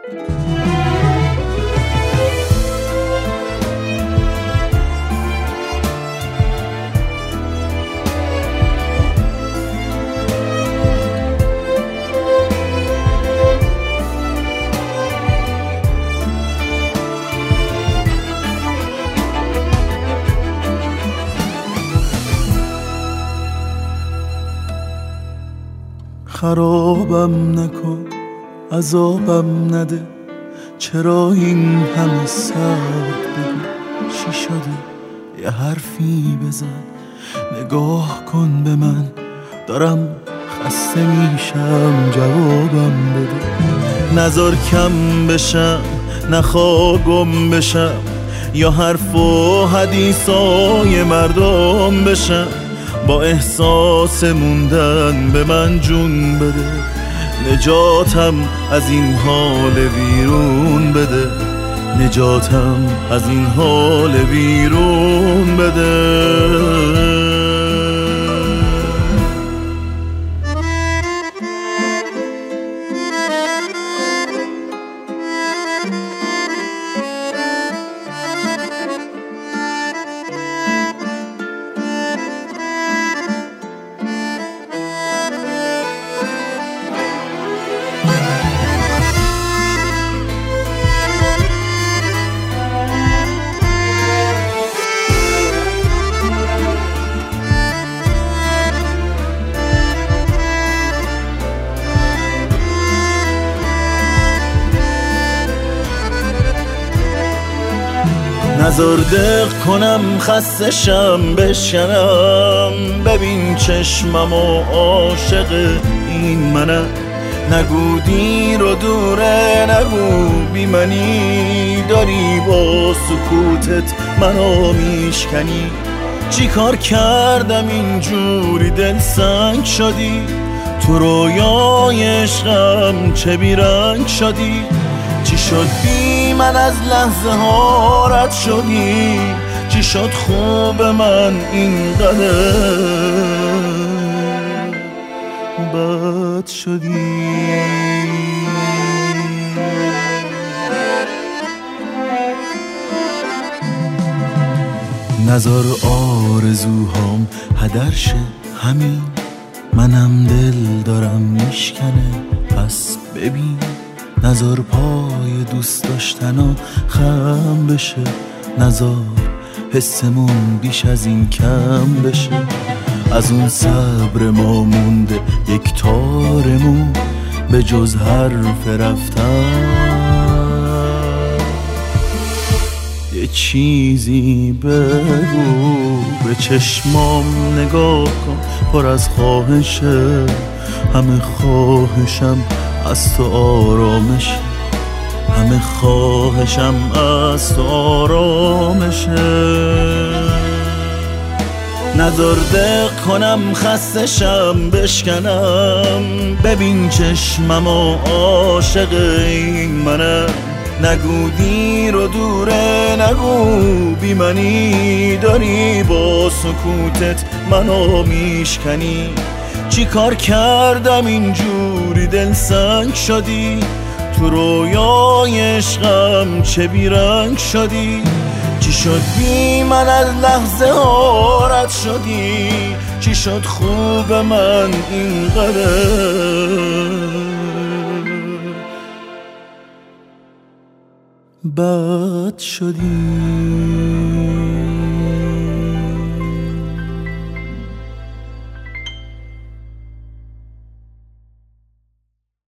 خرابم نکن، عذابم نده، چرا این همه سرد بگو؟ چی شده؟ یه حرفی بزن، نگاه کن به من، دارم خسته میشم، جوابم بده. نذار کم بشم، نخواه گم بشم، یا حرف و حدیثای مردم بشم. با احساس موندن به من جون بده، نجاتم از این حال ویرون بده، نجاتم از این حال ویرون بده. نذار دق کنم، خسته شم، بشکنم، ببین چشمم و عاشق این منم. نگو دیر و دوره، نگو بی منی، داری با سکوتت منو میشکنی. چی کار کردم اینجوری دل سنگ شدی؟ تو رویای عشقم چه بیرنگ شدی؟ چی شد بی من از لحظه ها رد شدی؟ چی شد خوب من اینقدر بد شدی؟ نذار آرزوهام هدر شه، همین منم دل دارم میشکنه، پس ببین. نذار پای دوست داشتنا خم بشه، نذار حسمون بیش از این کم بشه. از اون صبر ما مونده یک تارمون، به جز حرف رفتن یه چیزی بگو. به چشمام نگاه کن، پر از خواهشه، همه خواهشم از تو آرامش، همه خواهشم از تو آرامشه. نذار دق کنم، خسته شم، بشکنم، ببین چشمم و عاشق این منم. نگو دیر و دوره، نگو بی منی، داری با سکوتت منو میشکنی. چی کار کردم اینجوری دل سنگ شدی؟ تو رویای عشقم چه بیرنگ شدی؟ چی شد بی من از لحظه ها رد شدی؟ چی شد خوب من اینقدر بد شدی؟